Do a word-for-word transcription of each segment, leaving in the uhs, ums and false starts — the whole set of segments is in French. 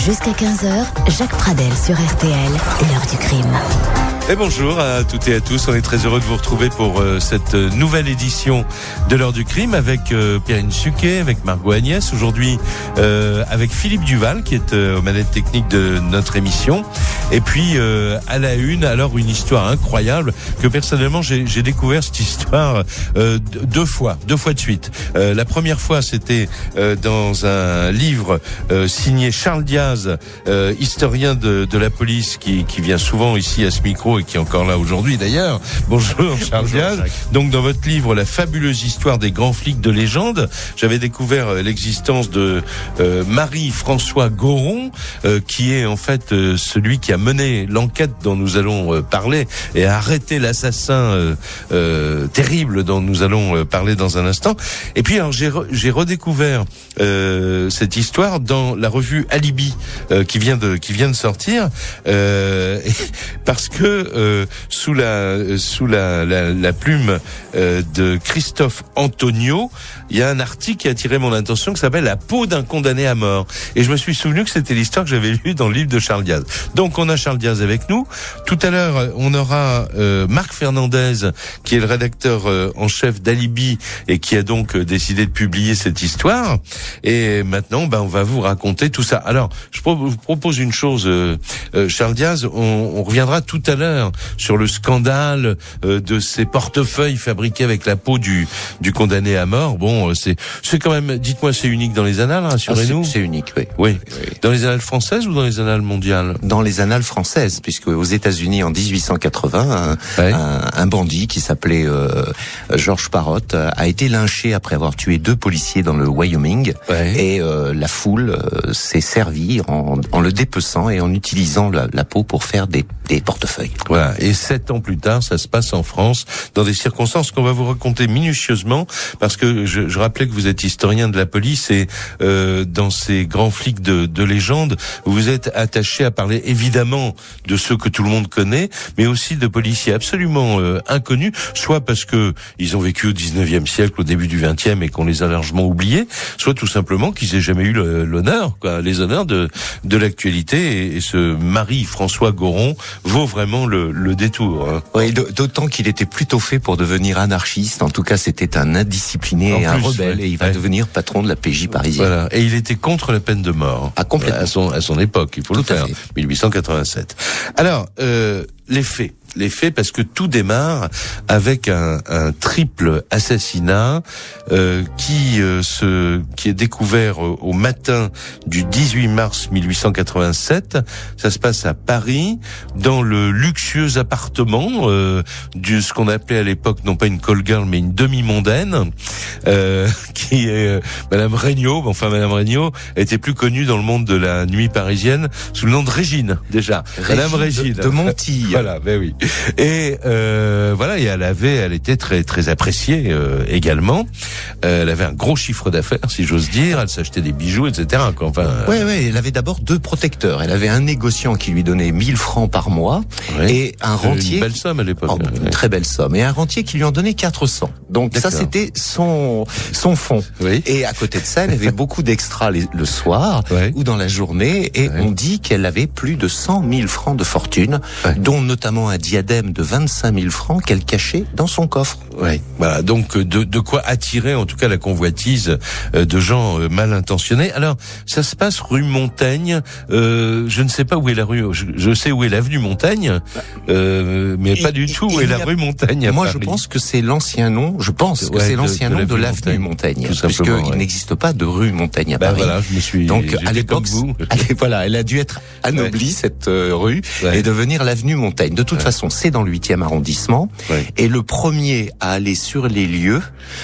Jusqu'à quinze heures, Jacques Pradel sur R T L, l'heure du crime. Et bonjour à toutes et à tous, on est très heureux de vous retrouver pour euh, cette nouvelle édition de l'heure du crime avec euh, Perrine Suquet, avec Margot Agnès, aujourd'hui euh, avec Philippe Duval qui est euh, aux manettes techniques de notre émission. Et puis euh, à la une, alors une histoire incroyable que personnellement j'ai, j'ai découvert cette histoire euh, deux fois, deux fois de suite. Euh, la première fois c'était euh, dans un livre euh, signé Charles Diaz, euh, historien de, de la police qui, qui vient souvent ici à ce micro et qui est encore là aujourd'hui d'ailleurs. Bonjour Charles Bonjour, Diaz. Jacques. Donc dans votre livre La fabuleuse histoire des grands flics de légende, j'avais découvert l'existence de euh, Marie-François Goron, euh, qui est en fait euh, celui qui a mené l'enquête dont nous allons euh, parler et a arrêté l'assassin euh, euh, terrible dont nous allons euh, parler dans un instant. Et puis alors j'ai, re, j'ai redécouvert euh, cette histoire dans la revue Alibi euh, qui vient de qui vient de sortir euh, parce que Euh, sous la sous la, la, la plume euh, de Christophe Antonio, il y a un article qui a attiré mon attention qui s'appelle La peau d'un condamné à mort. Et je me suis souvenu que c'était l'histoire que j'avais lue dans le livre de Charles Diaz. Donc on a Charles Diaz avec nous. Tout à l'heure, on aura euh, Marc Fernandez, qui est le rédacteur euh, en chef d'Alibi et qui a donc euh, décidé de publier cette histoire. Et maintenant, ben, on va vous raconter tout ça. Alors, je pro- vous propose une chose, euh, euh, Charles Diaz, on, on reviendra tout à l'heure sur le scandale euh, de ces portefeuilles fabriqués avec la peau du du condamné à mort. Bon, euh, c'est c'est quand même, dites-moi, c'est unique dans les annales, rassurez-nous. Ah, c'est, c'est unique, oui. oui. Oui. Dans les annales françaises ou dans les annales mondiales? Dans les annales françaises, puisque aux États-Unis en dix-huit cent quatre-vingts, un, ouais. un, un bandit qui s'appelait euh, George Parrott a été lynché après avoir tué deux policiers dans le Wyoming. Ouais. Et euh, la foule euh, s'est servie en, en le dépeçant et en utilisant la, la peau pour faire des, des portefeuilles. Voilà. Et sept ans plus tard, ça se passe en France, dans des circonstances qu'on va vous raconter minutieusement, parce que je, je rappelais que vous êtes historien de la police et euh, dans ces grands flics de, de légende, vous êtes attaché à parler évidemment de ceux que tout le monde connaît, mais aussi de policiers absolument euh, inconnus, soit parce que ils ont vécu au dix-neuvième siècle, au début du vingtième, et qu'on les a largement oubliés, soit tout simplement qu'ils aient jamais eu le, l'honneur, quoi, les honneurs de, de l'actualité. Et, et ce Marie-François Goron vaut vraiment le, le détour. Hein. Oui, d'autant qu'il était plutôt fait pour devenir anarchiste. En tout cas, c'était un indiscipliné en et un plus, rebelle, ouais. Et il va ouais. devenir patron de la P J parisienne. Voilà. Et il était contre la peine de mort. Ah, complètement. À son, à son époque, il faut tout le faire. dix-huit cent quatre-vingt-sept. Alors, euh, les faits. Les faits, parce que tout démarre avec un, un triple assassinat euh, qui euh, se qui est découvert au, au matin du dix-huit mars mille huit cent quatre-vingt-sept. Ça se passe à Paris, dans le luxueux appartement euh, de ce qu'on appelait à l'époque non pas une call girl mais une demi-mondaine, euh, qui est euh, Madame Regnault. Enfin, Madame Regnault était plus connue dans le monde de la nuit parisienne sous le nom de Régine déjà. Régine Madame Régine de, de Montille. Voilà, ben oui. Et euh, voilà, et elle avait, elle était très très appréciée euh, également. Euh, elle avait un gros chiffre d'affaires, si j'ose dire. Elle s'achetait des bijoux, et cetera. Quoi. Enfin. Euh... Ouais, ouais. Elle avait d'abord deux protecteurs. Elle avait un négociant qui lui donnait mille francs par mois ouais. et un rentier. Une belle somme à l'époque. Oh, une ouais. très belle somme. Et un rentier qui lui en donnait quatre cents. Donc D'accord. ça, c'était son son fonds. Oui. Et à côté de ça, elle avait beaucoup d'extras les, le soir ouais. ou dans la journée. Et ouais. on dit qu'elle avait plus de cent mille francs de fortune, ouais. dont notamment un diadème de vingt-cinq mille francs qu'elle cachait dans son coffre. Oui, voilà, donc de, de quoi attirer en tout cas la convoitise de gens mal intentionnés. Alors, ça se passe rue Montaigne, euh, je ne sais pas où est la rue, je, je sais où est l'avenue Montaigne, euh, mais il, pas du tout où est la a, rue Montaigne. Moi, je pense que c'est l'ancien nom, je pense que ouais, c'est l'ancien de, de nom de l'avenue Montaigne, Montaigne puisqu'il ouais. n'existe pas de rue Montaigne à ben Paris. Voilà, je me suis, donc à l'époque, vous. Elle, voilà, elle a dû être anoblie ouais. cette euh, rue ouais. et devenir l'avenue Montaigne. De toute ouais. façon, c'est dans le huitième arrondissement ouais. et le premier à aller sur les lieux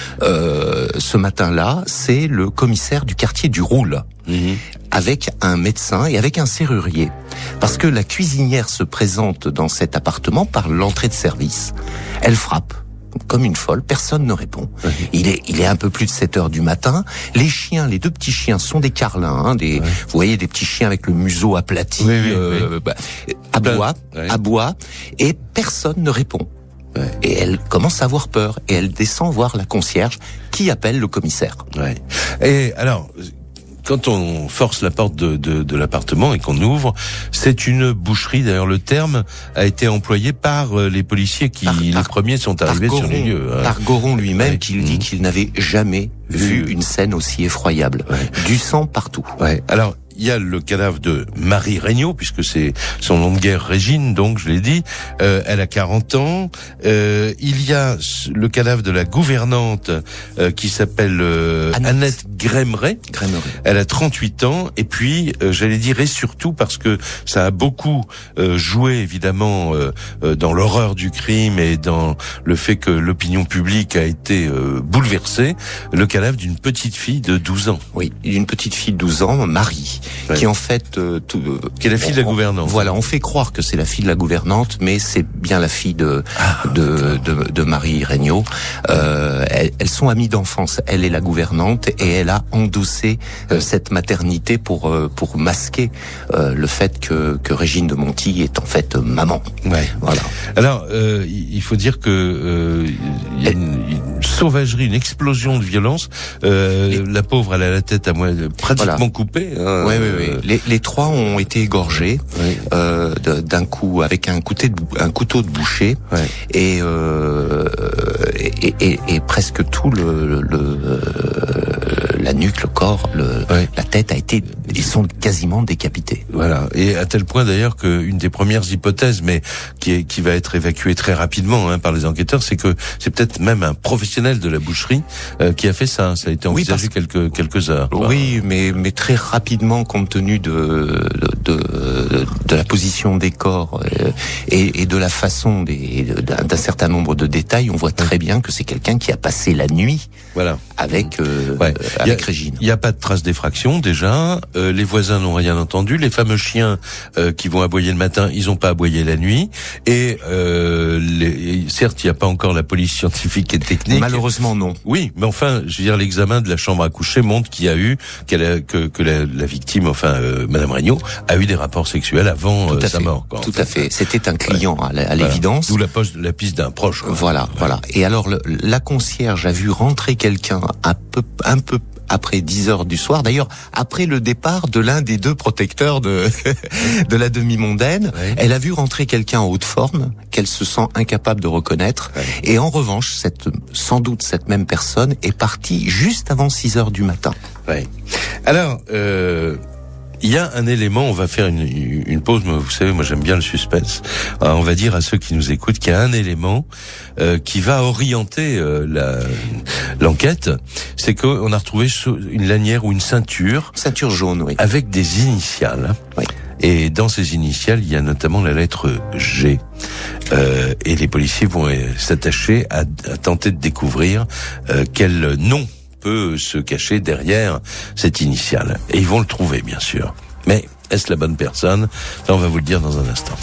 euh, ce matin-là, c'est le commissaire du quartier du Roule. Mmh. Avec un médecin et avec un serrurier. Parce que la cuisinière se présente dans cet appartement par l'entrée de service. Elle frappe. Comme une folle, personne ne répond. Oui. Il est, il est un peu plus de sept heures du matin. Les chiens, les deux petits chiens sont des carlins, hein, des, oui. vous voyez, des petits chiens avec le museau aplati, oui, oui, euh, oui. Bah, aboient, oui. aboient, et personne ne répond. Ouais. Et elle commence à avoir peur et elle descend voir la concierge qui appelle le commissaire. Ouais. Et alors, quand on force la porte de, de, de l'appartement et qu'on ouvre, c'est une boucherie. D'ailleurs, le terme a été employé par les policiers qui, par, les par, premiers sont arrivés Goron, sur les lieux. Hein. Par Goron lui-même, ouais. qui dit mmh. qu'il n'avait jamais vu mmh. une scène aussi effroyable. Ouais. Du sang partout. Ouais. Alors, il y a le cadavre de Marie Regnault, puisque c'est son nom de guerre Régine, donc je l'ai dit. Euh, elle a quarante ans. Euh, il y a le cadavre de la gouvernante euh, qui s'appelle euh, Annette, Annette Gremeret. Gremeret. Elle a trente-huit ans. Et puis, euh, j'allais dire, et surtout parce que ça a beaucoup euh, joué, évidemment, euh, euh, dans l'horreur du crime et dans le fait que l'opinion publique a été euh, bouleversée, le cadavre d'une petite fille de douze ans. Oui, d'une petite fille de douze ans, Marie. Ouais. Qui en fait, euh, tout, euh, qui est la fille on, de la gouvernante. Voilà, on fait croire que c'est la fille de la gouvernante, mais c'est bien la fille de ah, de, de de Marie Regnault. Euh, elles, elles sont amies d'enfance. Elle est la gouvernante et elle a endossé euh, cette maternité pour euh, pour masquer euh, le fait que que Régine de Montijo est en fait euh, maman. Ouais. Voilà. Alors, euh, il faut dire que euh, il y a une, une sauvagerie, une explosion de violence. Euh, et... La pauvre, elle a la tête à moi pratiquement voilà. coupée. Hein. Ouais, oui, oui, oui. Les, les trois ont été égorgés oui. euh, d'un coup avec un couteau de, un couteau de boucher ouais. et, euh, et, et, et presque tout le, le la nuque, le corps, le, ouais. la tête a été, ils sont quasiment décapités. Voilà. Et à tel point d'ailleurs qu'une des premières hypothèses, mais qui est, qui va être évacuée très rapidement hein, par les enquêteurs, c'est que c'est peut-être même un professionnel de la boucherie euh, qui a fait ça. Ça a été envisagé oui, parce... quelques quelques heures. Oui, mais mais très rapidement, compte tenu de de de, de la position des corps euh, et, et de la façon des d'un certain nombre de détails, on voit très bien que c'est quelqu'un qui a passé la nuit. Voilà. Avec euh, ouais. avec Régine. Il n'y a pas de trace d'effraction déjà. Euh, les voisins n'ont rien entendu. Les fameux chiens euh, qui vont aboyer le matin, ils n'ont pas aboyé la nuit. Et euh, les, certes, il n'y a pas encore la police scientifique et technique. Malheureusement, non. Oui, mais enfin, je veux dire, l'examen de la chambre à coucher montre qu'il y a eu qu'elle a, que, que la, la victime, enfin, euh, Madame Regnault, a eu des rapports sexuels avant euh, sa mort. Quoi, Tout à fait. C'était un client ouais. à l'évidence. Voilà. D'où la, poste, la piste d'un proche. Quoi. Voilà, ouais. voilà. Et alors, le, la concierge a vu rentrer quelqu'un un peu, un peu après dix heures du soir, d'ailleurs après le départ de l'un des deux protecteurs de de la demi-mondaine, ouais. elle a vu rentrer quelqu'un en haute forme qu'elle se sent incapable de reconnaître ouais. et en revanche, cette sans doute cette même personne est partie juste avant six heures du matin. Ouais. Alors euh il y a un élément, on va faire une, une pause, mais vous savez, moi j'aime bien le suspense. Alors, on va dire à ceux qui nous écoutent qu'il y a un élément euh, qui va orienter euh, la, l'enquête. C'est qu'on a retrouvé une lanière ou une ceinture. Ceinture jaune, oui. Avec des initiales. Oui. Et dans ces initiales, il y a notamment la lettre G. Euh, et les policiers vont s'attacher à, à tenter de découvrir euh, quel nom peut se cacher derrière cette initiale. Et ils vont le trouver, bien sûr. Mais est-ce la bonne personne? Ça, on va vous le dire dans un instant.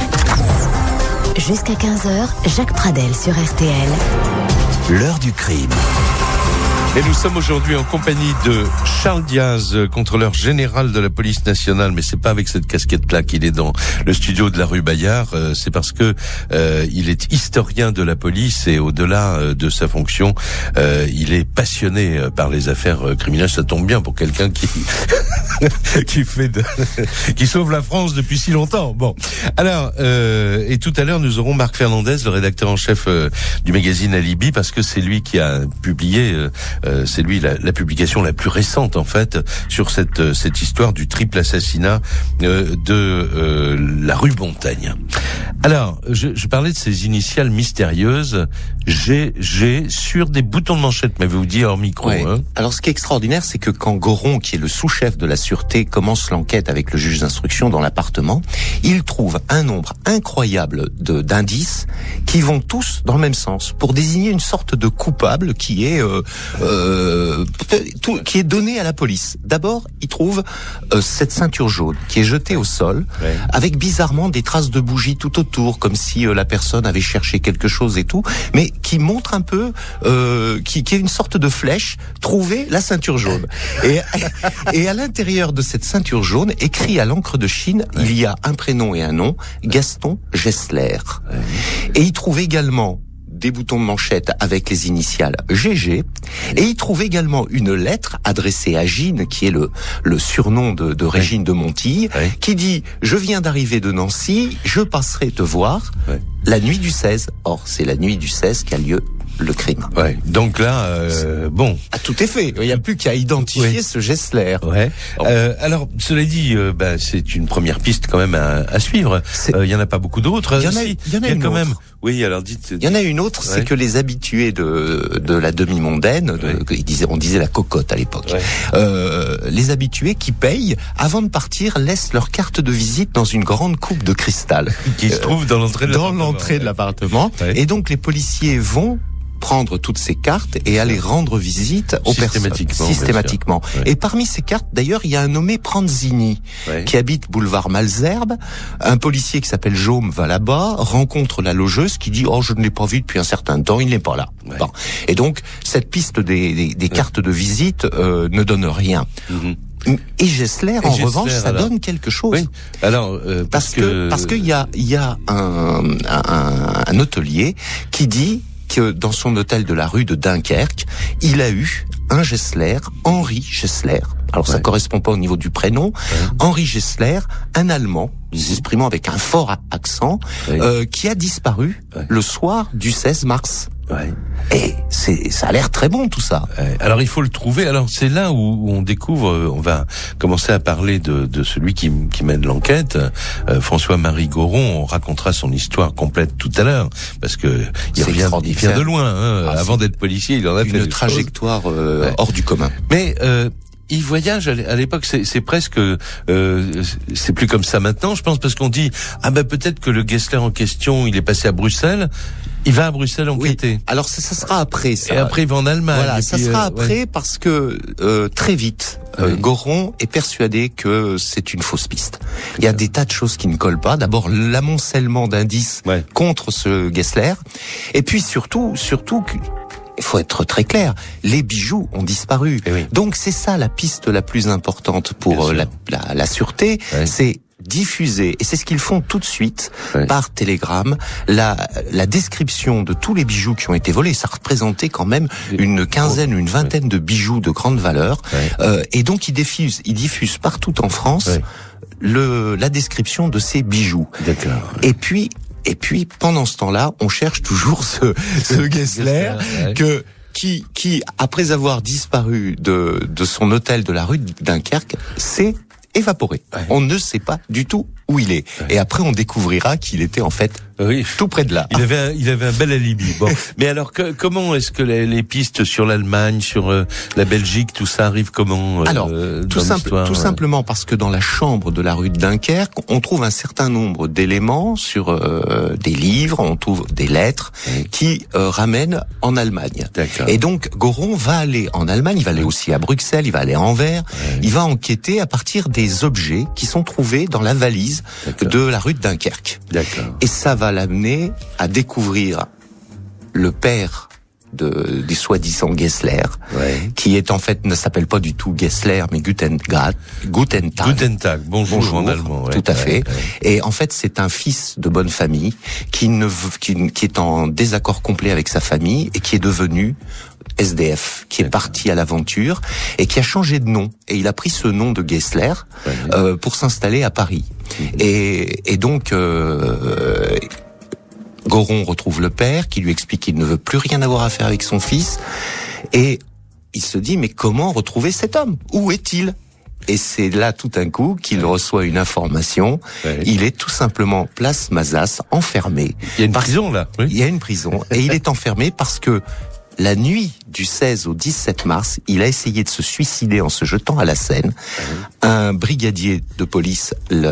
Jusqu'à quinze heures, Jacques Pradel sur R T L. L'heure du crime. Et nous sommes aujourd'hui en compagnie de Charles Diaz, contrôleur général de la police nationale, mais c'est pas avec cette casquette-là qu'il est dans le studio de la rue Bayard, euh, c'est parce que euh, il est historien de la police et au-delà euh, de sa fonction, euh, il est passionné par les affaires criminelles. Ça tombe bien pour quelqu'un qui qui fait de qui sauve la France depuis si longtemps. Bon, alors euh, et tout à l'heure nous aurons Marc Fernandez, le rédacteur en chef euh, du magazine Alibi, parce que c'est lui qui a publié euh, Euh, c'est lui la, la publication la plus récente en fait sur cette euh, cette histoire du triple assassinat euh, de euh, la rue Montaigne. Alors, je, je parlais de ces initiales mystérieuses G G sur des boutons de manchette, m'avez-vous dit hors micro. Ouais. Hein. Alors, ce qui est extraordinaire, c'est que quand Goron, qui est le sous-chef de la sûreté, commence l'enquête avec le juge d'instruction dans l'appartement, il trouve un nombre incroyable de d'indices qui vont tous dans le même sens pour désigner une sorte de coupable qui est euh, euh, tout, qui est donné à la police. D'abord, il trouve euh, cette ceinture jaune qui est jetée au sol, ouais. avec bizarrement des traces de bougies tout autour, comme si euh, la personne avait cherché quelque chose et tout, mais qui montre un peu, euh, qui, qui est une sorte de flèche, trouver la ceinture jaune. Et, et à l'intérieur de cette ceinture jaune, écrit à l'encre de Chine, ouais. il y a un prénom et un nom, Gaston Gessler. Ouais. Et il trouve également des boutons de manchette avec les initiales G G, et il trouve également une lettre adressée à Gine, qui est le, le surnom de, de Régine de Montille, oui. qui dit « Je viens d'arriver de Nancy, je passerai te voir oui. la nuit du seize ». Or, c'est la nuit du seize qu'a lieu le crime. Ouais. Donc là, euh, bon. Ah, tout est fait. Il n'y a plus qu'à identifier oui. ce Gessler. Ouais. Euh, alors, cela dit, euh, bah, c'est une première piste quand même à, à suivre. Il euh, y en a pas beaucoup d'autres. Il y en a, si, il y en a, y a une quand autre. même. Oui, alors dites. Il y en a une autre, ouais. c'est que les habitués de de la demi-mondaine, de, ouais. ils disaient, on disait la cocotte à l'époque. Ouais. Euh, les habitués qui payent avant de partir laissent leur carte de visite dans une grande coupe de cristal qui se trouve dans l'entrée de dans l'entrée de l'appartement. Ouais. Et donc les policiers vont prendre toutes ces cartes et aller rendre visite aux personnes systématiquement. Systématiquement. Ouais. Et parmi ces cartes, d'ailleurs, il y a un nommé Pranzini ouais. qui habite boulevard Malesherbes. Un policier qui s'appelle Jaume va là-bas, rencontre la logeuse qui dit « Oh, je ne l'ai pas vu depuis un certain temps, il n'est pas là. Ouais. » Bon. Et donc, cette piste des, des, des ouais. cartes de visite euh, ne donne rien. Mm-hmm. Et Gessler, en Gessler, revanche, ça alors, donne quelque chose. Oui. Alors, euh, parce, parce que, que parce qu'il y a il y a un, un un hôtelier qui dit que dans son hôtel de la rue de Dunkerque, il a eu un Gessler, Henri Gessler. Alors ouais. ça correspond pas au niveau du prénom. Ouais. Henri Gessler, un Allemand, mmh. s'exprimant avec un fort accent, ouais. euh, qui a disparu ouais. le soir du seize mars. Ouais. Et c'est, ça a l'air très bon tout ça. Ouais. Alors il faut le trouver. Alors c'est là où on découvre. On va commencer à parler de, de celui qui, qui mène l'enquête, euh, François-Marie Goron. On racontera son histoire complète tout à l'heure parce que il revient, il vient de loin. Hein. Ah, avant d'être policier, il en a une fait une trajectoire euh, ouais. hors du commun. Mais euh, il voyage à l'époque, c'est, c'est presque, euh, c'est plus comme ça maintenant, je pense, parce qu'on dit ah ben peut-être que le Gessler en question, il est passé à Bruxelles. Il va à Bruxelles enquêter. Oui. Alors ça, ça sera après ça. Et après il va en Allemagne. Voilà, et ça puis, sera euh, après ouais. parce que euh, très vite, euh, oui. Goron est persuadé que c'est une fausse piste. Il y a des tas de choses qui ne collent pas. D'abord l'amoncellement d'indices ouais. contre ce Gessler, et puis surtout, surtout. Il faut être très clair, les bijoux ont disparu. Oui. Donc c'est ça la piste la plus importante pour la, la, la sûreté, oui. c'est diffuser, et c'est ce qu'ils font tout de suite, oui. par télégramme, la, la description de tous les bijoux qui ont été volés. Ça représentait quand même une quinzaine, une vingtaine oui. de bijoux de grande valeur. Oui. Euh, et donc ils diffusent, ils diffusent partout en France oui. le, la description de ces bijoux. D'accord. Et puis, Et puis, pendant ce temps-là, on cherche toujours ce, ce Gessler ouais. que, qui, qui, après avoir disparu de, de son hôtel de la rue de Dunkerque, s'est évaporé. Ouais. On ne sait pas du tout où il est. Ouais. Et après, on découvrira qu'il était en fait oui. tout près de là. Il avait un, il avait un bel alibi. Bon, mais alors que, comment est-ce que les, les pistes sur l'Allemagne, sur euh, la Belgique, tout ça arrive comment euh, Alors, tout, simple, tout ouais. simplement parce que dans la chambre de la rue de Dunkerque, on trouve un certain nombre d'éléments sur euh, des livres, on trouve des lettres oui. qui euh, ramènent en Allemagne. D'accord. Et donc Goron va aller en Allemagne, il va aller aussi à Bruxelles, il va aller à Anvers, oui. il va enquêter à partir des objets qui sont trouvés dans la valise D'accord. de la rue de Dunkerque. D'accord. Et ça va l'amener à découvrir le père de, du soi-disant Gessler, ouais. qui est en fait, ne s'appelle pas du tout Gessler, mais Gutentag. Gutentag. Gutentag. Bonjour, bonjour en allemand. Ouais. Tout à fait. Ouais, ouais. Et en fait, c'est un fils de bonne famille qui ne qui, qui est en désaccord complet avec sa famille et qui est devenu S D F, qui est parti à l'aventure et qui a changé de nom. Et il a pris ce nom de Gessler ouais. euh, pour s'installer à Paris. Mmh. Et, et donc, euh, Goron retrouve le père qui lui explique qu'il ne veut plus rien avoir à faire avec son fils. Et il se dit, mais comment retrouver cet homme ? Où est-il ? Et c'est là tout d'un coup qu'il reçoit une information. Ouais. Il est tout simplement place Mazas, enfermé. Il y a une prison là. Oui. Il y a une prison. Et il est enfermé parce que la nuit du seize au dix-sept mars, il a essayé de se suicider en se jetant à la Seine. Mmh. Un brigadier de police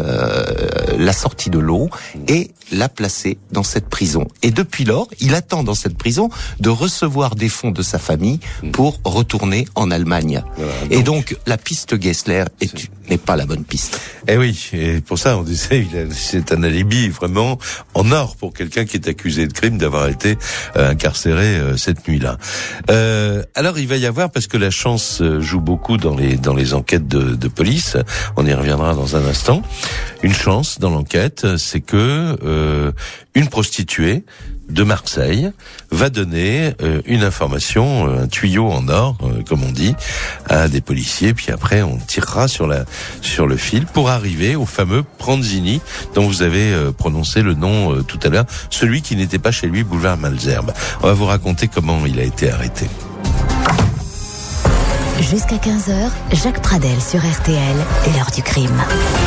le, l'a sorti de l'eau et l'a placé dans cette prison. Et depuis lors, il attend dans cette prison de recevoir des fonds de sa famille pour retourner en Allemagne. Voilà, donc, et donc, la piste Gessler est, n'est pas la bonne piste. Eh oui, et pour ça, on disait, il a, c'est un alibi vraiment en or pour quelqu'un qui est accusé de crime d'avoir été euh, incarcéré euh, cette nuit-là. Euh, alors, il va y avoir, parce que la chance joue beaucoup dans les dans les enquêtes de, de police, on y reviendra dans un instant, une chance dans l'enquête, c'est que euh, une prostituée de Marseille va donner euh, une information, euh, un tuyau en or, euh, comme on dit, à des policiers. Puis après, on tirera sur la sur le fil pour arriver au fameux Pranzini dont vous avez euh, prononcé le nom euh, tout à l'heure, celui qui n'était pas chez lui, boulevard Malesherbes. On va vous raconter comment il a été arrêté. Jusqu'à quinze heures, Jacques Pradel sur R T L, l'heure du crime.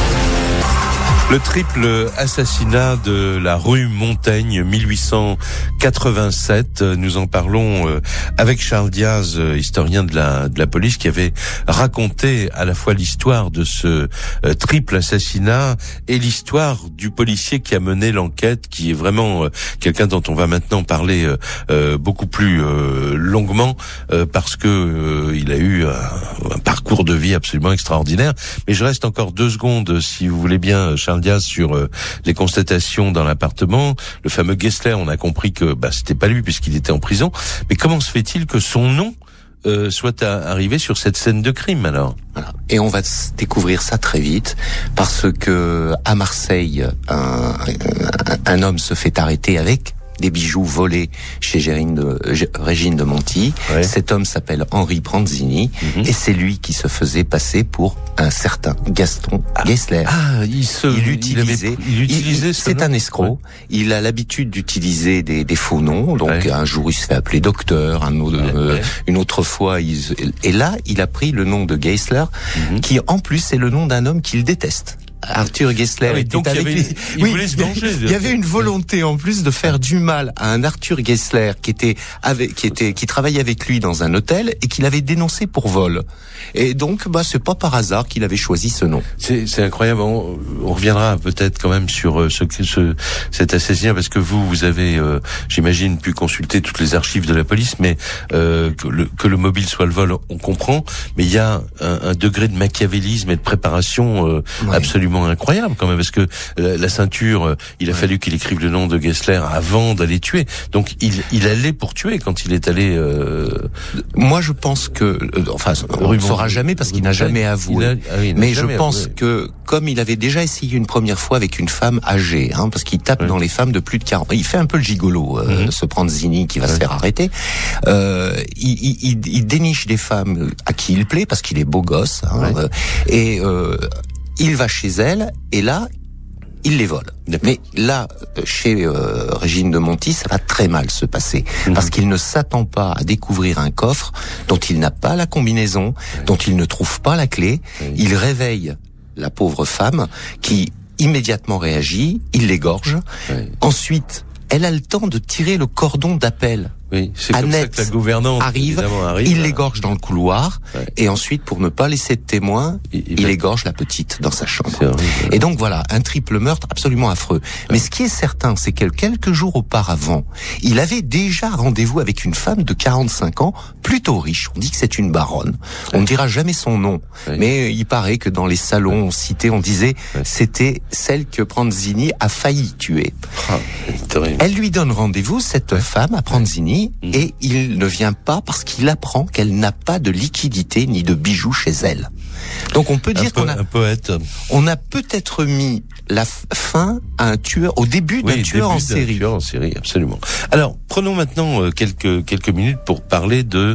Le triple assassinat de la rue Montaigne, mille huit cent quatre-vingt-sept. Nous en parlons avec Charles Diaz, historien de la de la police, qui avait raconté à la fois l'histoire de ce triple assassinat et l'histoire du policier qui a mené l'enquête, qui est vraiment quelqu'un dont on va maintenant parler beaucoup plus longuement, parce que il a eu un, un parcours de vie absolument extraordinaire. Mais je reste encore deux secondes, si vous voulez bien, Charles Diaz, sur euh, les constatations dans l'appartement. Le fameux Gessler, on a compris que bah, c'était pas lui puisqu'il était en prison. Mais comment se fait-il que son nom euh, soit à, arrivé sur cette scène de crime alors ? Voilà. Et on va découvrir ça très vite parce que à Marseille, un, un, un homme se fait arrêter avec des bijoux volés chez Gérine de, Régine de Monti. Ouais. Cet homme s'appelle Henri Pranzini, mm-hmm. et c'est lui qui se faisait passer pour un certain Gaston ah. Gessler. Ah, il se, il utilisait, il, avait, il utilisait il, ce c'est nom. un escroc. Ouais. Il a l'habitude d'utiliser des, des faux noms. Donc ouais. un jour il se fait appeler docteur, un autre, ouais, euh, ouais. une autre fois, il, et là il a pris le nom de Gessler, mm-hmm. qui en plus est le nom d'un homme qu'il déteste. Arthur Gessler ah oui, était donc avec il, lui. il oui, voulait se venger. Il y avait une volonté en plus de faire du mal à un Arthur Gessler qui était avec, qui était, qui travaillait avec lui dans un hôtel et qu'il avait dénoncé pour vol. Et donc, bah, c'est pas par hasard qu'il avait choisi ce nom. C'est, c'est incroyable. On, on reviendra peut-être quand même sur ce, ce, cet assassinat parce que vous, vous avez, euh, j'imagine, pu consulter toutes les archives de la police, mais euh, que, le, que le mobile soit le vol, on comprend. Mais il y a un, un degré de machiavélisme et de préparation euh, oui. absolument incroyable quand même, parce que la, la ceinture, il a ouais. fallu qu'il écrive le nom de Gessler avant d'aller tuer. Donc il, il allait pour tuer quand il est allé. Euh... Moi, je pense que, euh, enfin, on ne saura jamais parce qu'il n'a jamais avoué. A, ah oui, Mais je pense avoué. que comme il avait déjà essayé une première fois avec une femme âgée, hein, parce qu'il tape ouais. dans les femmes de plus de quarante, il fait un peu le gigolo, euh, mm-hmm. ce Pranzini qui va ouais. se faire arrêter. Euh, il, il, il déniche des femmes à qui il plaît parce qu'il est beau gosse, hein, ouais. euh, et euh, il va chez elle, et là, il les vole. D'accord. Mais là, chez euh, Régine de Monti, ça va très mal se passer, mmh. parce qu'il ne s'attend pas à découvrir un coffre dont il n'a pas la combinaison, oui. dont il ne trouve pas la clé. Oui. Il réveille la pauvre femme, qui immédiatement réagit, il l'égorge. Oui. Ensuite, elle a le temps de tirer le cordon d'appel. Oui, c'est comme Annette ça que la gouvernante arrive, arrive, il l'égorge dans le couloir, ouais. et ensuite, pour ne pas laisser de témoin, il, il, il va... égorge la petite dans sa chambre. Horrible, ouais. Et donc voilà, un triple meurtre absolument affreux. Ouais. Mais ce qui est certain, c'est que quelques jours auparavant, il avait déjà rendez-vous avec une femme de quarante-cinq ans, plutôt riche. On dit que c'est une baronne. Ouais. On ne dira jamais son nom, ouais. mais il paraît que dans les salons cités, on disait ouais. c'était celle que Pranzini a failli tuer. Ah, Elle lui donne rendez-vous, cette ouais. femme, à Pranzini, et il ne vient pas parce qu'il apprend qu'elle n'a pas de liquidité ni de bijoux chez elle. Donc on peut dire peu, qu'on a un poète. On a peut-être mis la fin à un tueur au début d'un oui, tueur en série. Tueur en série, absolument. Alors prenons maintenant euh, quelques quelques minutes pour parler de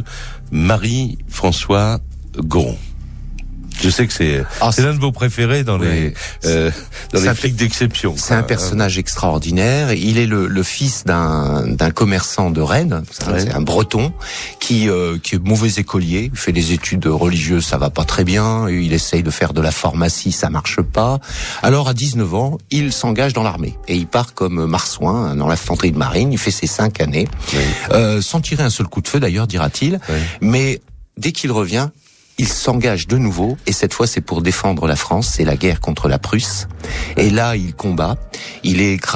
Marie-François Goron. Je sais que c'est ah, c'est l'un de vos préférés dans oui, les euh, dans les flics d'exception. C'est un personnage extraordinaire. Il est le, le fils d'un d'un commerçant de Rennes, ouais. c'est un Breton qui euh, qui est mauvais écolier. Il fait des études religieuses, ça va pas très bien. Il essaye de faire de la pharmacie, ça marche pas. Alors à dix-neuf ans, il s'engage dans l'armée et il part comme marsouin dans l'infanterie de marine. Il fait ses cinq années, oui. euh, sans tirer un seul coup de feu d'ailleurs, dira-t-il. Oui. Mais dès qu'il revient, il s'engage de nouveau, et cette fois c'est pour défendre la France, c'est la guerre contre la Prusse. Et là, il combat, il est gra-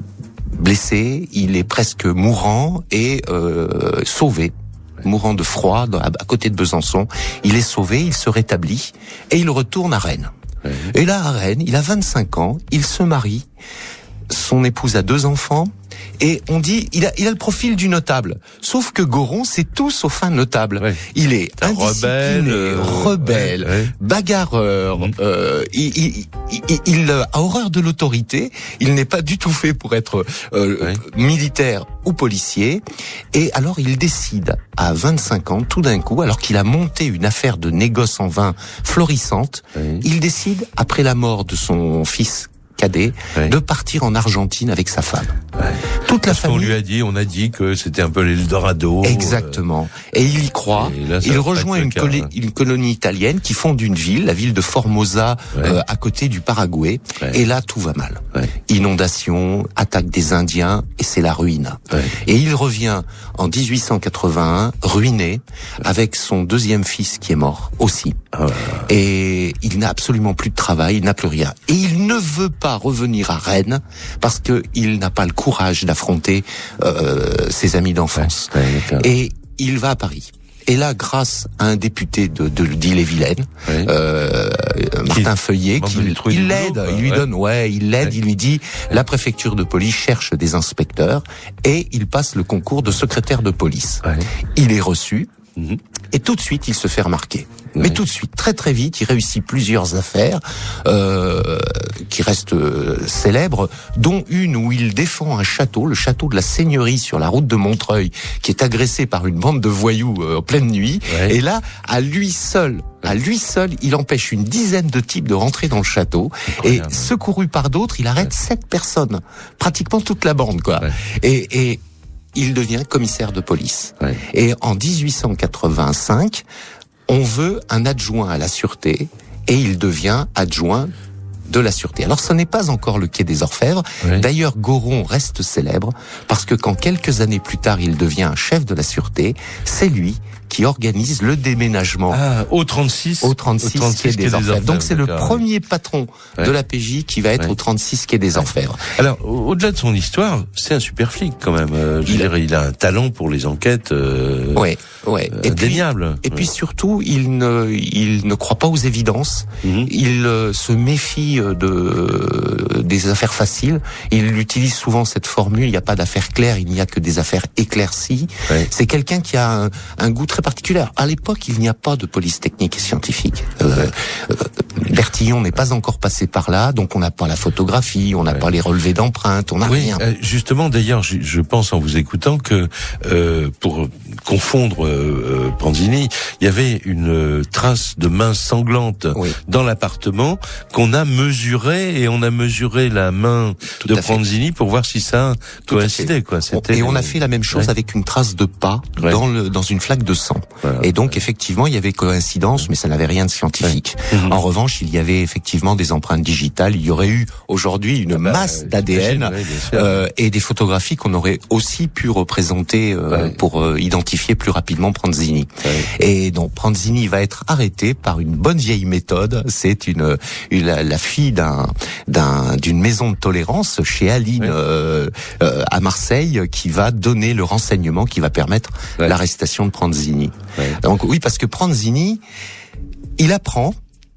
blessé, il est presque mourant et euh, sauvé, mourant de froid à, à côté de Besançon. Il est sauvé, il se rétablit, et il retourne à Rennes. Oui. Et là, à Rennes, il a vingt-cinq ans, il se marie, son épouse a deux enfants, Et on dit, il a, il a le profil du notable. Sauf que Goron, c'est tout sauf un notable. Ouais. Il est un indiscipliné, rebelle, rebelle, ouais, ouais. bagarreur. Mmh. Euh, il, il, il, il a horreur de l'autorité. Il n'est pas du tout fait pour être euh, ouais. militaire ou policier. Et alors, il décide à vingt-cinq ans, tout d'un coup, alors qu'il a monté une affaire de négoce en vin florissante, ouais. il décide, après la mort de son fils cadet, ouais. de partir en Argentine avec sa femme. Ouais. Toute la Parce famille. qu'on lui a dit, on a dit que c'était un peu l'Eldorado. Exactement. Et il y croit. Là, il rejoint une, colo- une colonie italienne qui fonde une ville, la ville de Formosa, ouais. euh, à côté du Paraguay. Ouais. Et là, tout va mal. Ouais. Inondation, attaque des Indiens, et c'est la ruine. Ouais. Et il revient en dix-huit cent quatre-vingt-un, ruiné, avec son deuxième fils qui est mort aussi. Ah ouais. Et il n'a absolument plus de travail, il n'a plus rien. Et il ne veut pas revenir à Rennes parce que il n'a pas le courage d'affronter euh, ses amis d'enfance. Ouais, ouais, et il va à Paris. Et là, grâce à un député de, de d'Ille-et-Vilaine, ouais. euh, Martin qui, Feuillet, qui il l'aide, boulot, il lui ouais. donne, ouais, il l'aide, ouais. il lui dit, la préfecture de police cherche des inspecteurs, et il passe le concours de secrétaire de police. Ouais. Il est reçu. Mm-hmm. Et tout de suite, il se fait remarquer. Oui. Mais tout de suite, très très vite, il réussit plusieurs affaires euh, qui restent euh, célèbres, dont une où il défend un château, le château de la Seigneurie sur la route de Montreuil, qui est agressé par une bande de voyous euh, en pleine nuit. Oui. Et là, à lui seul, à lui seul, il empêche une dizaine de types de rentrer dans le château. Et secouru par d'autres, il arrête ouais. sept personnes, pratiquement toute la bande, quoi. Ouais. Et, et il devient commissaire de police. Ouais. Et en dix-huit cent quatre-vingt-cinq, on veut un adjoint à la sûreté et il devient adjoint de la sûreté. Alors ce n'est pas encore le quai des Orfèvres. Ouais. D'ailleurs, Goron reste célèbre parce que quand quelques années plus tard, il devient un chef de la sûreté, c'est lui qui organise le déménagement ah, au trente-six, au trente-six, au trente-six quai des, des Orfèvres. Orfèvres. Donc c'est le premier patron ouais. de la P J qui va être ouais. au trente-six quai des Orfèvres. Alors, au-delà de son histoire, c'est un super flic quand même. Euh, je il, veux dire, il a un talent pour les enquêtes euh, ouais, ouais. Euh, indéniable. Et puis, et puis surtout, il ne, il ne croit pas aux évidences. Mm-hmm. Il euh, se méfie de des affaires faciles. Il utilise souvent cette formule, il n'y a pas d'affaires claires, il n'y a que des affaires éclaircies. Ouais. C'est quelqu'un qui a un, un goût très particulière. À l'époque, il n'y a pas de police technique et scientifique. Euh, euh, Bertillon n'est pas encore passé par là, donc on n'a pas la photographie, on n'a ouais. pas les relevés d'empreintes, on n'a oui, rien. Euh, justement, d'ailleurs, je, je pense en vous écoutant que euh, pour confondre euh, Pranzini, il y avait une trace de main sanglante oui. dans l'appartement qu'on a mesuré et on a mesuré la main Tout de Pranzini pour voir si ça Tout coïncidait. Quoi. C'était... Et on a fait la même chose ouais. avec une trace de pas ouais. dans le dans une flaque de sang. Voilà, et donc, ouais. effectivement, il y avait coïncidence, mais ça n'avait rien de scientifique. Ouais. Mmh. En revanche, il y avait effectivement des empreintes digitales. Il y aurait eu aujourd'hui une ah bah, masse d'A D N oui, euh, et des photographies qu'on aurait aussi pu représenter euh, ouais. pour euh, identifier plus rapidement Pranzini. Ouais. Et donc, Pranzini va être arrêté par une bonne vieille méthode. C'est une, une la, la fille d'un d'un d'une maison de tolérance chez Aline ouais. euh, euh, à Marseille qui va donner le renseignement qui va permettre ouais. l'arrestation de Pranzini. Ouais. Donc oui, parce que Pranzini, il apprend,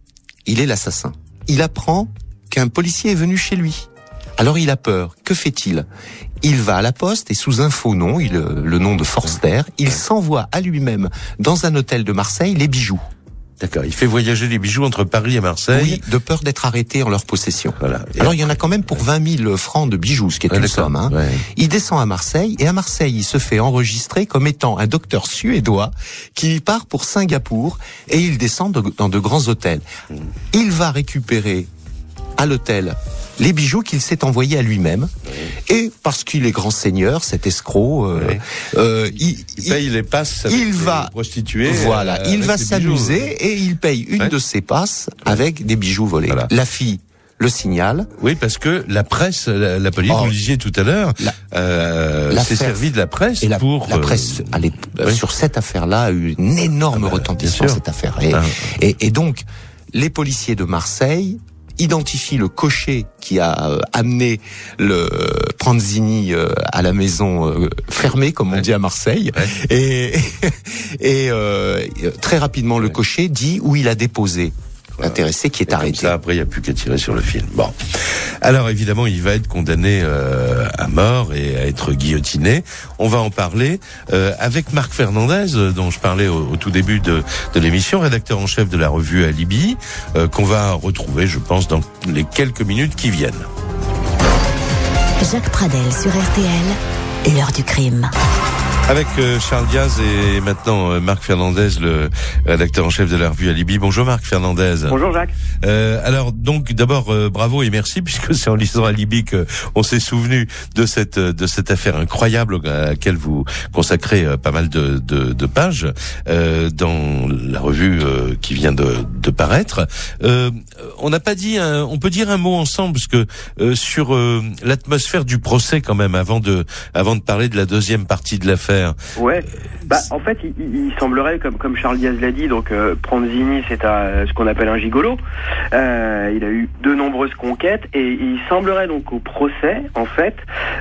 il est l'assassin. Il apprend qu'un policier est venu chez lui. Alors il a peur. Que fait-il ? Il va à la poste et sous un faux nom, il, le nom de Forster, il ouais. s'envoie à lui-même dans un hôtel de Marseille les bijoux. D'accord, il fait voyager les bijoux entre Paris et Marseille. Oui, de peur d'être arrêté en leur possession. Voilà. Alors, il y en a quand même pour vingt mille francs de bijoux, ce qui est ouais, une somme. Hein. Ouais. Il descend à Marseille, et à Marseille, il se fait enregistrer comme étant un docteur suédois qui part pour Singapour, et il descend de, dans de grands hôtels. Mmh. Il va récupérer à l'hôtel les bijoux qu'il s'est envoyés à lui-même, oui. et parce qu'il est grand seigneur, cet escroc, euh, oui. euh, il, il paye il, les passes avec il va, les prostituées. Voilà, euh, il va s'amuser bijoux. Et il paye une ouais. de ses passes avec des bijoux volés. Voilà. La fille le signale. Oui, parce que la presse, la, la police, oh, vous le disiez tout à l'heure, euh, s'est servi de la presse et la, pour... La presse, euh, allait, oui. sur cette affaire-là, a eu une énorme ah bah, retentissement, cette affaire. Et, ah. et, et donc, les policiers de Marseille identifie le cocher qui a euh, amené le euh, Pranzini euh, à la maison euh, fermée, comme on ouais. dit à Marseille, ouais. et et euh, très rapidement le ouais. cocher dit où il a déposé voilà. l'intéressé qui est et arrêté. Comme ça, après, il n'y a plus qu'à tirer sur le film. Bon. Alors évidemment, il va être condamné euh, à mort et à être guillotiné. On va en parler euh, avec Marc Fernandez, euh, dont je parlais au, au tout début de, de l'émission, rédacteur en chef de la revue Alibi, euh, qu'on va retrouver, je pense, dans les quelques minutes qui viennent. Jacques Pradel sur R T L, l'heure du crime. Avec euh, Charles Diaz et maintenant euh, Marc Fernandez, le rédacteur en chef de la revue Alibi. Bonjour Marc Fernandez. Bonjour Jacques. Euh, alors donc d'abord euh, bravo et merci, puisque c'est en lisant Alibi que on s'est souvenu de cette de cette affaire incroyable à laquelle vous consacrez euh, pas mal de, de, de pages euh, dans la revue euh, qui vient de, de paraître. Euh, on n'a pas dit, un, on peut dire un mot ensemble, parce que euh, sur euh, l'atmosphère du procès quand même, avant de avant de parler de la deuxième partie de l'affaire. Ouais. Bah, en fait, il, il semblerait, comme comme Charles Diaz l'a dit, donc euh, Pranzini, c'est à, ce qu'on appelle un gigolo. Euh, il a eu de nombreuses conquêtes et il semblerait donc au procès, en fait,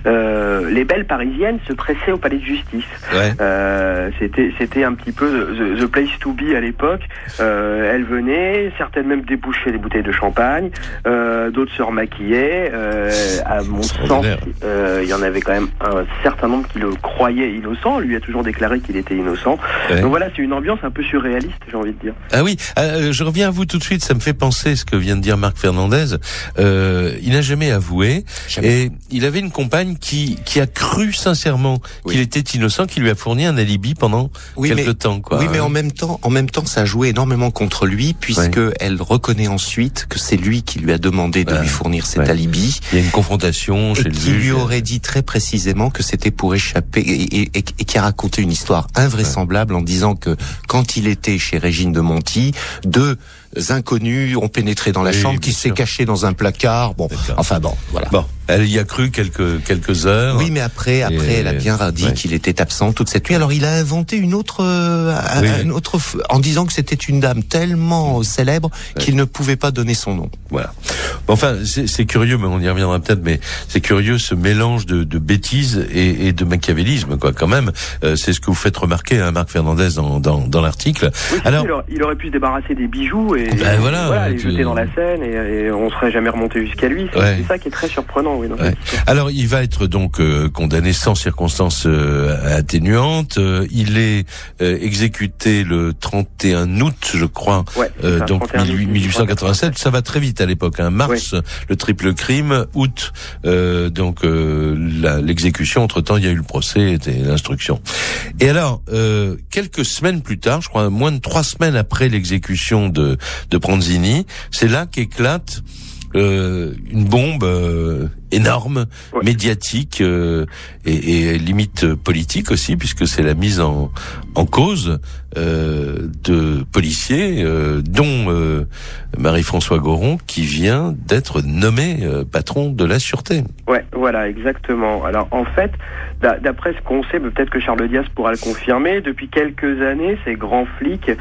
euh, les belles parisiennes se pressaient au palais de justice. Ouais. Euh, c'était c'était un petit peu the, the place to be à l'époque. Euh, elles venaient, certaines même débouchaient des bouteilles de champagne, euh, d'autres se remaquillaient. Euh, à mon sens, euh, il y en avait quand même un certain nombre qui le croyaient innocent. Lui a toujours déclaré qu'il était innocent. Ouais. Donc voilà, c'est une ambiance un peu surréaliste, j'ai envie de dire. Ah oui, euh, je reviens à vous tout de suite, ça me fait penser ce que vient de dire Marc Fernandez. Euh, il n'a jamais avoué, jamais. Et il avait une compagne qui qui a cru sincèrement oui. qu'il était innocent, qui lui a fourni un alibi pendant oui, quelque mais, temps. Quoi. Oui, mais en même temps, en même temps, ça a joué énormément contre lui, puisque ouais. elle reconnaît ensuite que c'est lui qui lui a demandé de ouais. lui fournir cet ouais. alibi. Il y a une confrontation chez et le qui lui aurait dit très précisément que c'était pour échapper et, et, et, et qui a raconté une histoire invraisemblable en disant que quand il était chez Régine de Monti, deux inconnus ont pénétré dans la oui, chambre, qui s'est caché dans un placard. Bon, D'accord. enfin bon, voilà. Bon, elle y a cru quelques quelques heures. Oui, mais après, après, et... elle a bien dit ouais. qu'il était absent toute cette nuit. Alors, il a inventé une autre, euh, oui. un autre, en disant que c'était une dame tellement célèbre ouais. qu'il ne pouvait pas donner son nom. Voilà. Bon, enfin, c'est, c'est curieux, mais on y reviendra peut-être. Mais c'est curieux ce mélange de, de bêtises et, et de machiavélisme, quoi. Quand même, euh, c'est ce que vous faites remarquer, hein, Marc Fernandez, dans dans, dans l'article. Oui, alors, il aurait, il aurait pu se débarrasser des bijoux. Et ben voilà, voilà les tu... jeter dans la Seine et, et on serait jamais remonté jusqu'à lui. C'est, ouais. c'est ça qui est très surprenant. Oui, ouais. Alors il va être donc euh, condamné sans circonstances euh, atténuantes. Euh, il est euh, exécuté le trente et un août, je crois. Ouais, euh, ça, donc mille huit cent quatre-vingt-sept. Ça va très vite à l'époque. Hein. Mars, ouais. le triple crime. Août, euh, donc euh, la, l'exécution. Entre temps, il y a eu le procès et l'instruction. Et alors, euh, quelques semaines plus tard, je crois moins de trois semaines après l'exécution de de Pranzini, c'est là qu'éclate euh, une bombe euh, énorme, ouais. médiatique euh, et, et limite politique aussi, puisque c'est la mise en, en cause euh, de policiers, euh, dont euh, Marie-François Goron, qui vient d'être nommé euh, patron de la sûreté. Ouais, voilà, exactement. Alors en fait, d'après ce qu'on sait, peut-être que Charles Diaz pourra le confirmer, depuis quelques années, ces grands flics,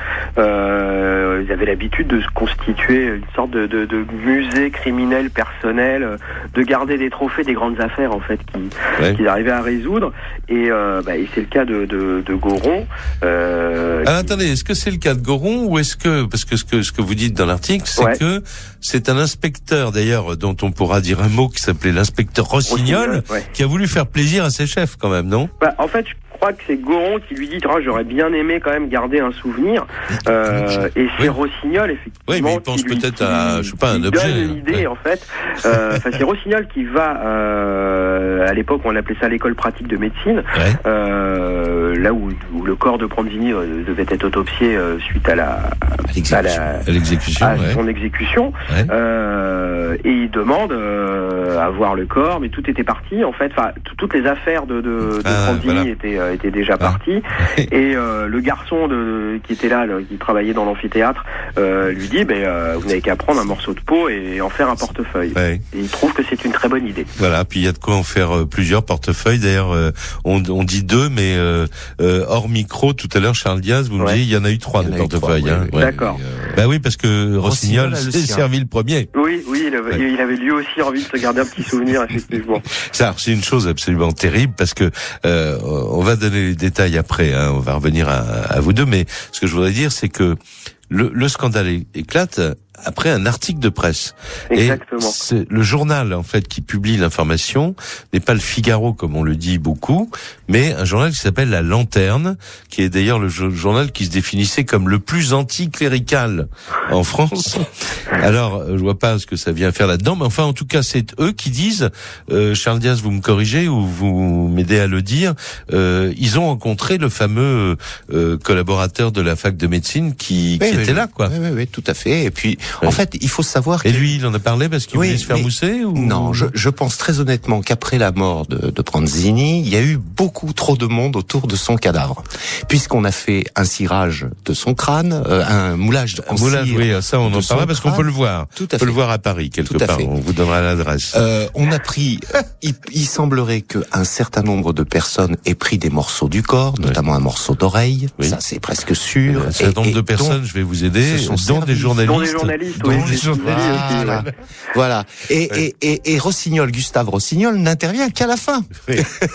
euh, ils avaient l'habitude de se constituer une sorte de, de, de musée criminel personnel, de garder des trophées des grandes affaires en fait qui, ouais. qu'ils arrivaient à résoudre. Et, euh, bah, et c'est le cas de, de, de Goron. Euh, Alors, qui... attendez, est-ce que c'est le cas de Goron ou est-ce que, parce que ce que ce que vous dites dans l'article, c'est ouais. que c'est un inspecteur d'ailleurs dont on pourra dire un mot qui s'appelait l'inspecteur Rossignol, Rossignol ouais. qui a voulu faire plaisir à ses chefs quand même, non? Bah, en fait, je crois que c'est Goron qui lui dit oh, j'aurais bien aimé quand même garder un souvenir. Euh, et c'est oui. Rossignol effectivement. Oui, mais il pense peut-être qui, à, je sais pas, un objet. Donne l'idée ouais. en fait. Euh, enfin, c'est Rossignol qui va. Euh, à l'époque, on appelait ça l'école pratique de médecine. Ouais. Euh, là où, où le corps de Pranzini euh, devait être autopsié euh, suite à la à l'exécution, à, la, à, l'exécution, à ouais. son exécution. Ouais. Euh, et il demande euh, à voir le corps, mais tout était parti en fait. Enfin, toutes les affaires de, de, de ah, Pranzini voilà. étaient euh, était déjà ah. parti et euh, le garçon de, qui était là, le, qui travaillait dans l'amphithéâtre, euh, lui dit ben, euh, vous n'avez qu'à prendre un morceau de peau et en faire un portefeuille. Ouais. Et il trouve que c'est une très bonne idée. Voilà, puis il y a de quoi en faire euh, plusieurs portefeuilles. D'ailleurs, euh, on, on dit deux, mais euh, euh, hors micro, tout à l'heure, Charles Diaz, vous ouais. me disiez, il y en a eu trois de portefeuilles. Trois, hein. oui, oui. Ouais. D'accord. Euh, bah oui, parce que Rossignol s'est servi le premier. Oui, oui, il avait, ouais. il avait lui aussi envie de se garder un petit souvenir, effectivement. Ça, c'est une chose absolument terrible parce que euh, on va donner les détails après, hein, on va revenir à, à vous deux, mais ce que je voudrais dire, c'est que le, le scandale éclate après un article de presse. Exactement. Et c'est le journal en fait qui publie l'information n'est pas le Figaro comme on le dit beaucoup, mais un journal qui s'appelle La Lanterne, qui est d'ailleurs le journal qui se définissait comme le plus anticlérical en France. Alors, je vois pas ce que ça vient faire là-dedans, mais enfin, en tout cas, c'est eux qui disent, euh, Charles Diaz, vous me corrigez ou vous m'aidez à le dire, euh, ils ont rencontré le fameux euh, collaborateur de la fac de médecine qui, oui, qui oui, était oui, là, quoi. Oui, oui, oui, tout à fait. Et puis, oui. en fait, il faut savoir. Et que... lui, il en a parlé parce qu'il oui, voulait se faire mais... mousser ou... Non, je, je pense très honnêtement qu'après la mort de, de Pranzini, il y a eu beaucoup trop de monde autour de son cadavre, puisqu'on a fait un cirage de son crâne, euh, un moulage en un moulage, cire. Oui, ça, on en parlera parce qu'on peut le voir. Tout à on peut fait. le voir à Paris quelque part. Fait. On vous donnera l'adresse. Euh, on a pris. il, il semblerait qu'un certain nombre de personnes aient pris des morceaux du corps, oui. notamment un morceau d'oreille. Oui. Ça, c'est presque sûr. Un certain nombre de personnes, je vais vous aider, dont des journalistes. Dont des journalistes, dont oui. des journalistes. Voilà. voilà. Et, oui. et, et, et Rossignol, Gustave Rossignol, n'intervient qu'à la fin. Oui.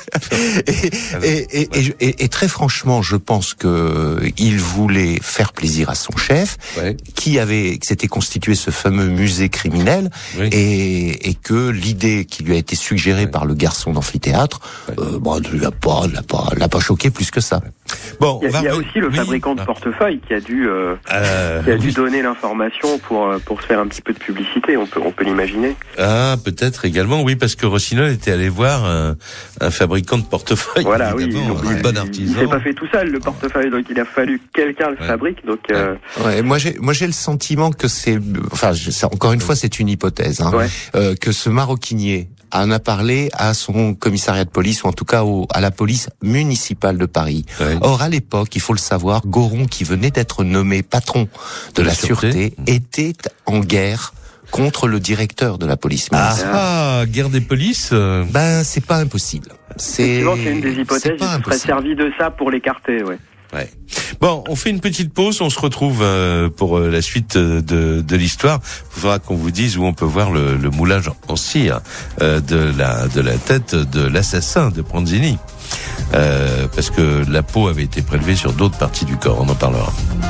et, et, et, et, et, et très franchement, je pense que il voulait faire plaisir à son chef, oui. qui avait, qui s'était constitué ce fameux musée criminel, oui. et, et que l'idée qui lui a été suggérée oui. par le garçon d'amphithéâtre, oui. euh, bon, ne l'a pas, l'a pas, l'a pas choqué plus que ça. Bon, il y a, il y a aussi le oui. fabricant de portefeuille qui a dû, euh, euh, qui a dû oui. donner l'information pour pour se faire un petit peu de publicité. On peut, on peut l'imaginer. Ah, peut-être également, oui, parce que Rossignol était allé voir un, un fabricant de portefeuille. Voilà, oui, un il, bon artisan. Il s'est pas fait tout seul le portefeuille, donc il a fallu que quelqu'un le ouais. fabrique. Donc, euh... ouais, moi j'ai, moi j'ai le sentiment que c'est, enfin, c'est, encore une fois, c'est une hypothèse, hein, ouais. euh, que ce maroquinier en a parlé à son commissariat de police, ou en tout cas au, à la police municipale de Paris. Ouais. Or, à l'époque, il faut le savoir, Goron, qui venait d'être nommé patron de, de la, la sûreté, sûreté, était en guerre contre le directeur de la police municipale. Ah, ah guerre des polices euh... Ben, c'est pas impossible. C'est, c'est une des hypothèses, il serait servi de ça pour l'écarter, ouais. Ouais. Bon, on fait une petite pause, on se retrouve euh, pour euh, la suite de, de l'histoire. Il faudra qu'on vous dise où on peut voir le, le moulage en cire euh, de la de la tête de l'assassin de Pranzini. Euh, parce que la peau avait été prélevée sur d'autres parties du corps, on en parlera.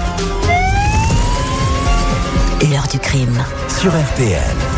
L'heure du crime sur R T L.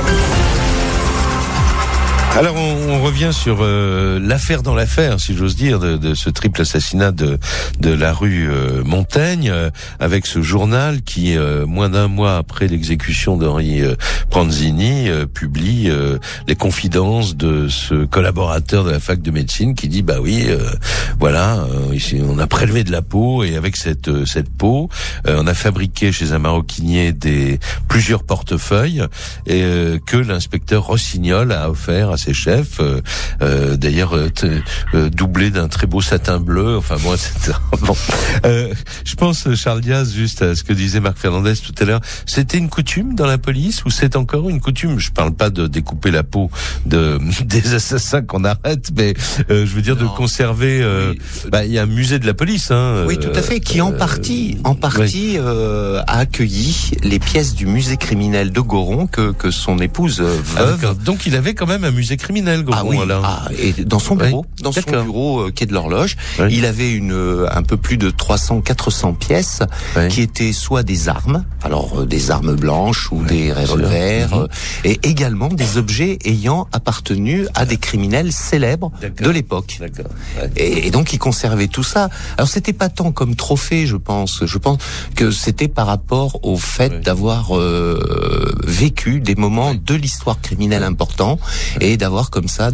Alors on, on revient sur euh, l'affaire dans l'affaire, si j'ose dire, de, de ce triple assassinat de de la rue euh, Montaigne, euh, avec ce journal qui, euh, moins d'un mois après l'exécution d'Henri euh, Pranzini, euh, publie euh, les confidences de ce collaborateur de la fac de médecine qui dit bah oui, euh, voilà, euh, ici on a prélevé de la peau et avec cette euh, cette peau, euh, on a fabriqué chez un maroquinier des plusieurs portefeuilles et euh, que l'inspecteur Rossignol a offert à ses chefs, euh, euh, d'ailleurs euh, t- euh, doublé d'un très beau satin bleu, enfin bon, et cetera. Bon, euh, je pense, Charles Diaz, juste à ce que disait Marc Fernandez tout à l'heure, c'était une coutume dans la police ou c'est encore une coutume? Je parle pas de découper la peau de des assassins qu'on arrête, mais euh, je veux dire non. de conserver. Euh, oui. Bah, il y a un musée de la police, hein. Oui, tout à fait, qui en partie, en partie, oui. euh, a accueilli les pièces du musée criminel de Goron que que son épouse euh, veuve. Ah, donc il avait quand même un musée criminel, Goron. Ah oui, alors. Ah, et dans son bureau, oui. dans D'accord. son bureau euh, quai de l'Horloge, oui. il avait une euh, un peu plus de trois cents quatre cents pièces oui. qui étaient soit des armes, alors euh, des armes blanches ou oui, des revolvers, euh, et également des objets ayant appartenu à des criminels célèbres D'accord. de l'époque. D'accord. Ouais. Et, et donc il conservait tout ça. Alors c'était pas tant comme trophée, je pense. Je pense que c'était par rapport au fait oui. d'avoir euh, vécu des moments oui. de l'histoire criminelle oui. importants oui. et d'avoir comme ça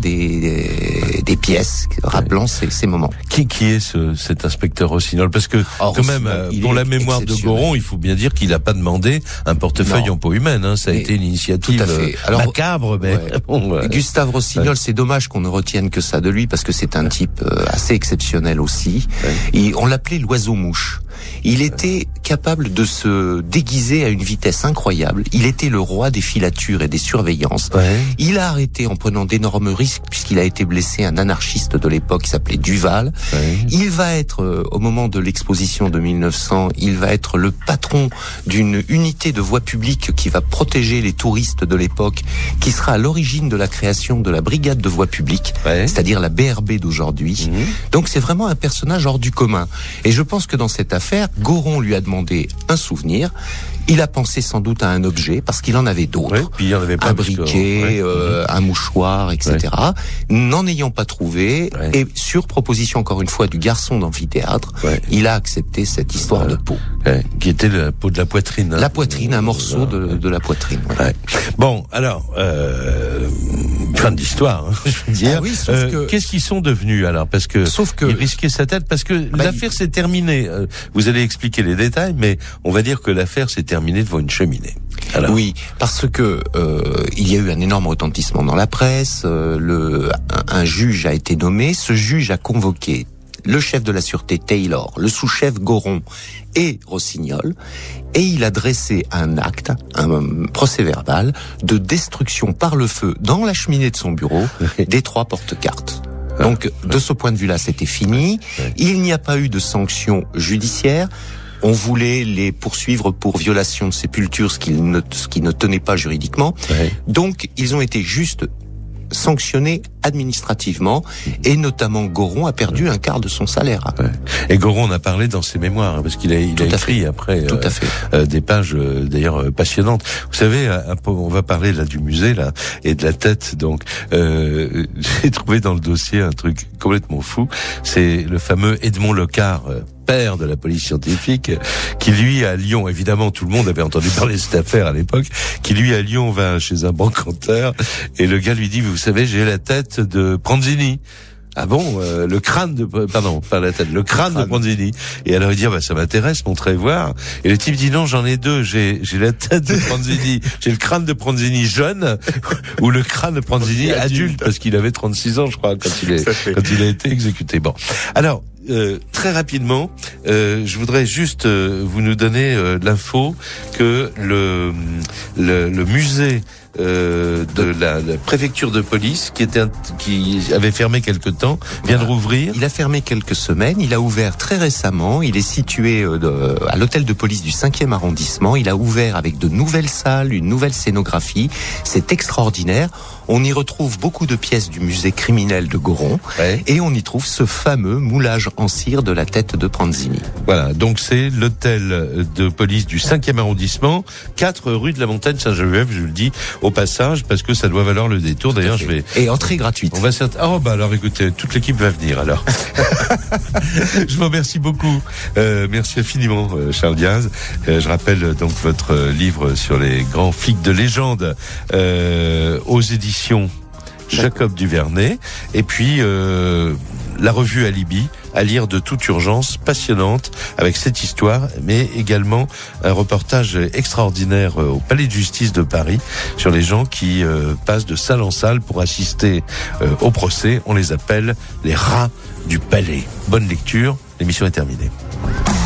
des des pièces rappelant oui. ces, ces moments. Qui qui est ce, cet inspecteur Rossignol? Parce que oh, quand même, euh, pour la mémoire de Goron, il faut bien dire qu'il n'a pas demandé un portefeuille non. en peau humaine. Hein. Ça a mais, été une initiative tout à fait. Alors, macabre, mais ouais. bon, ouais. Gustave Rossignol, ouais. c'est dommage qu'on ne retienne que ça de lui parce que c'est un type euh, assez exceptionnel aussi. Ouais. Et on l'appelait l'oiseau-mouche. Il était capable de se déguiser à une vitesse incroyable. Il était le roi des filatures et des surveillances. Ouais. Il a arrêté en prenant d'énormes risques puisqu'il a été blessé un anarchiste de l'époque qui s'appelait Duval. Ouais. Il va être, euh, au moment de l'exposition de mille neuf cents, il va être le patron d'une unité de voie publique qui va protéger les touristes de l'époque, qui sera à l'origine de la création de la brigade de voie publique, ouais. c'est-à-dire la B R B d'aujourd'hui. Mmh. Donc c'est vraiment un personnage hors du commun. Et je pense que dans cette affaire, Goron lui a demandé un souvenir. Il a pensé sans doute à un objet, parce qu'il en avait d'autres. Ouais, puis il y en avait pas un briquet, ouais. euh, un mouchoir, et cetera. Ouais. N'en ayant pas trouvé, ouais. et sur proposition encore une fois du garçon d'amphithéâtre, ouais. il a accepté cette histoire ouais. de peau. Ouais. Qui était la peau de la poitrine. Hein. La poitrine, un morceau de, de la poitrine. Ouais. Ouais. Bon, alors, euh, fin d'histoire, hein, je veux dire. Ah oui, sauf euh, que... Qu'est-ce qu'ils sont devenus alors? Parce que, sauf que il risquait sa tête, parce que bah, l'affaire il... s'est terminée. Vous allez expliquer les détails, mais on va dire que l'affaire s'est terminée devant une cheminée. Alors. Oui, parce que euh, il y a eu un énorme retentissement dans la presse. Euh, le, un, un juge a été nommé. Ce juge a convoqué le chef de la sûreté Taylor, le sous-chef Goron et Rossignol, et il a dressé un acte, un procès-verbal de destruction par le feu dans la cheminée de son bureau des trois porte-cartes. Donc, de ce point de vue-là, c'était fini. Il n'y a pas eu de sanctions judiciaires. On voulait les poursuivre pour violation de sépulture, ce qui ne, ce qui ne tenait pas juridiquement. Ouais. Donc, ils ont été juste sanctionnés administrativement, et notamment Goron a perdu un quart de son salaire. Ouais. Et Goron, on a parlé dans ses mémoires, hein, parce qu'il a, il a écrit fait. après Tout euh, à fait. Euh, des pages euh, d'ailleurs euh, passionnantes. Vous savez, un peu, on va parler là du musée là et de la tête. Donc, euh, j'ai trouvé dans le dossier un truc complètement fou. C'est le fameux Edmond Lecard, euh, père de la police scientifique, qui lui à Lyon, évidemment tout le monde avait entendu parler de cette affaire à l'époque, qui lui à Lyon va chez un brocanteur et le gars lui dit, vous savez, j'ai la tête de Pranzini. Ah bon, euh, le crâne de, pardon, pas la tête, le crâne, crâne. de Pranzini. Et alors il dit, ah bah ça m'intéresse, montrez voir. Et le type dit, non, j'en ai deux, j'ai, j'ai la tête de Pranzini, j'ai le crâne de Pranzini jeune, ou le crâne de Pranzini adulte, adulte, parce qu'il avait trente-six ans, je crois, quand il est, quand il a été exécuté. Bon. Alors, Euh, très rapidement, euh, je voudrais juste euh, vous nous donner euh, l'info que le le, le musée euh, de la, la préfecture de police, qui était un, qui avait fermé quelque temps, vient voilà. de rouvrir. Il a fermé quelques semaines. Il a ouvert très récemment. Il est situé euh, de, à l'hôtel de police du cinquième arrondissement. Il a ouvert avec de nouvelles salles, une nouvelle scénographie. C'est extraordinaire. On y retrouve beaucoup de pièces du musée criminel de Goron, ouais. et on y trouve ce fameux moulage en cire de la tête de Pranzini. Voilà, donc c'est l'hôtel de police du cinquième arrondissement, quatre rue de la Montagne Saint-Geneviève, je le dis au passage, parce que ça doit valoir le détour. D'ailleurs, je vais... Et entrée gratuite. On va certes... Oh bah alors écoutez, toute l'équipe va venir alors. Je vous remercie beaucoup. Euh, merci infiniment, Charles Diaz. Euh, je rappelle donc votre livre sur les grands flics de légende euh, aux éditions Jacob Duvernay, et puis euh, la revue Alibi, à lire de toute urgence, passionnante, avec cette histoire, mais également un reportage extraordinaire au Palais de Justice de Paris sur les gens qui euh, passent de salle en salle pour assister euh, au procès. On les appelle les rats du palais. Bonne lecture, l'émission est terminée.